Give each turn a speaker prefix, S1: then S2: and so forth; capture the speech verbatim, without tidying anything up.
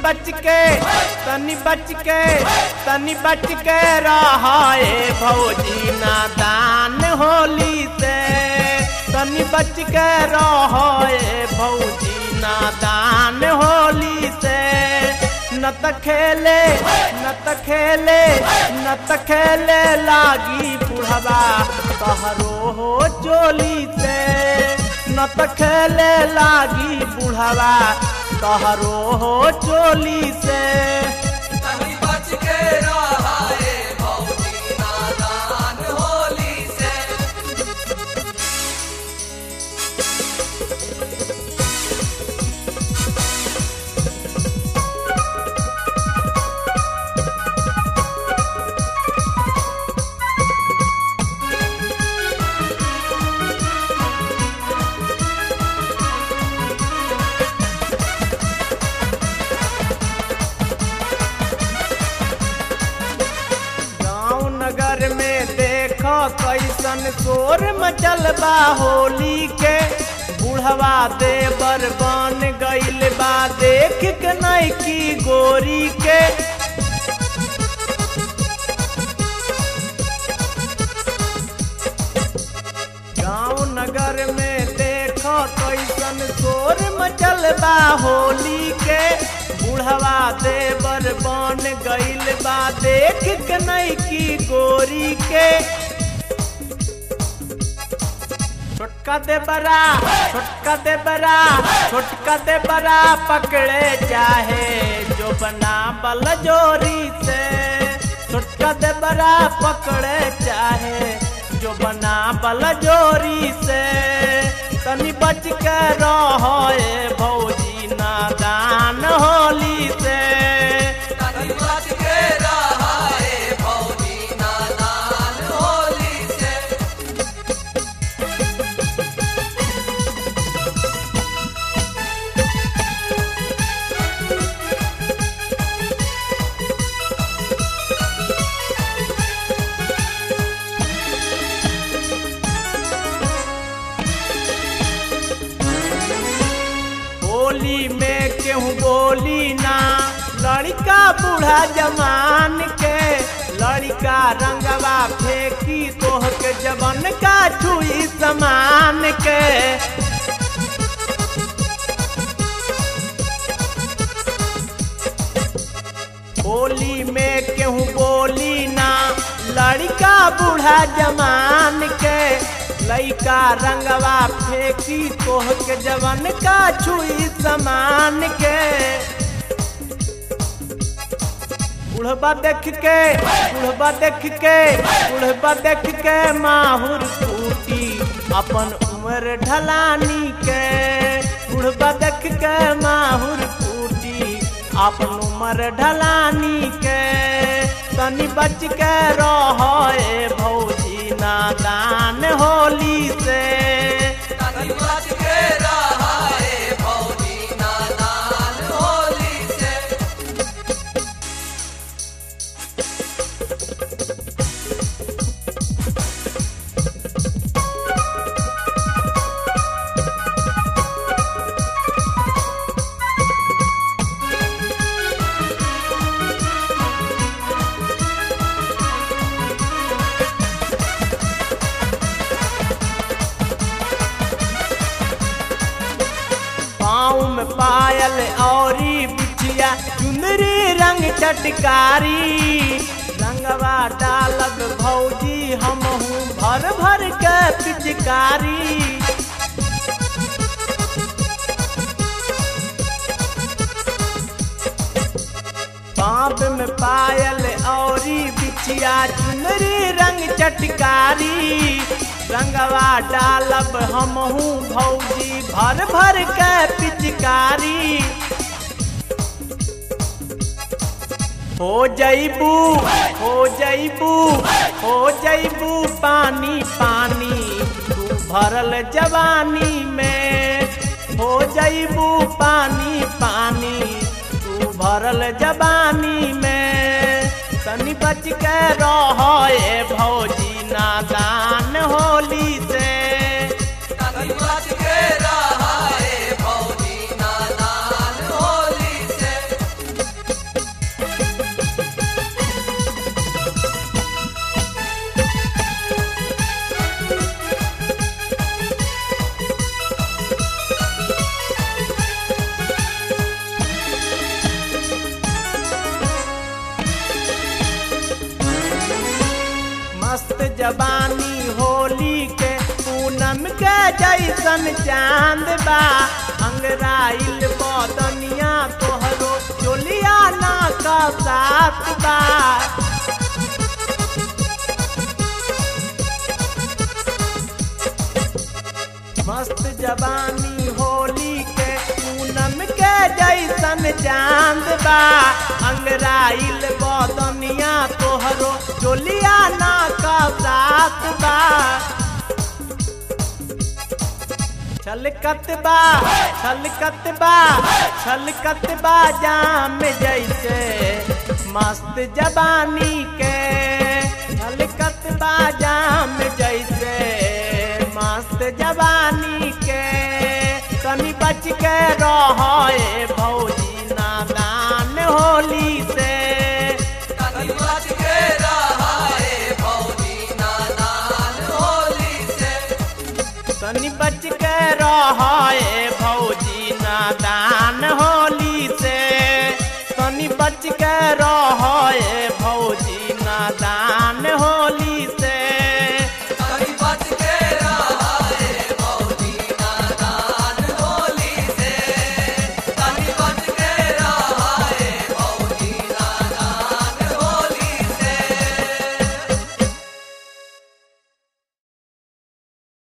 S1: बच के तनी बच के तनी बच के रहाए भौजी नादान होली से तनी बच के रहाए भौजी नादान होली से न त खेले न त खेले न त खेले लागी बुढ़वा तहरो हो चोली से न त खेले लागी बुढ़वा तहरो हो चोली से
S2: तनी बच के रहाए भौजी नादान होली से।
S1: नगर में देखो कैसन शोर मचल बा होली के बुढ़वा देवर बन गइल बा देख के नैकी गोरी के गाँव नगर में देखो कैसन शोर मचल बा होली के बुढ़वा देवर बन गइल बा देख के नैकी गोरी के छोटका दे बरा छोटका दे बरा छोटका दे बरा पकड़े चाहे जो बना बल जोरी से छोटका दे बरा पकड़े चाहे जो बना बल जोरी से तनी बच के रहे भौजी नादान होली से
S2: तनी बच के रहाए भौजी नादान होली से।
S1: होली में केहू बोली ना लड़का बूढ़ा जमान के लड़का रंगवा फेंकी तोह के जवन का छुई समान के होली में केहू बोली ना लड़का बूढ़ा जमान के लइका रंगवा फेंकी तोह के जवन का छुई समान के बुढ़बा देख के बुढ़बा देख के बुढ़बा देख के माहुर टूटी अपन उम्र ढलानी के बुढ़बा देख के माहुर टूटी अपन उम्र ढलानी के तनी बच के रहे भौजी नादान होली से
S2: तनी बच के रहाए भौजी नादान होली से।
S1: पाँव में पायल औरी बिछिया चुनरी रंग चटकारी रंगवा डालब भौजी हमहू भर भर के पिचकारी पाँव में पायल औरी बिछिया चुनरी रंग चटकारी रंगवा डालब हमहू भौजी भर भर के पिचकारी हो जईबू हो जईबू हो जईबू पानी पानी तू भरल जवानी में हो जईबू पानी पानी तू भरल जवानी में तनी बच के रहे भौजी नादान होली से
S2: तनी बच के रहाए भौजी नादान होली से।
S1: मस्त जवानी होली के पूनम के जैसन चांद बा अंगराइल बदनिया तोहरो चोलिया ना का साथ बा मस्त जवानी होली के पूनम के जैसन चांद बा अंगराइल बदनिया तोहरो चोलिया ना का साथ बा छलकत बा छलकत बा छलकत बा जाम जैसे मस्त जवानी के छलकत बा जाम जैसे मस्त जवानी के तनी बच के रहे भौजी नादान होली से
S2: तनी बच के रहे भौजी नादान होली से
S1: तनी बच के रहे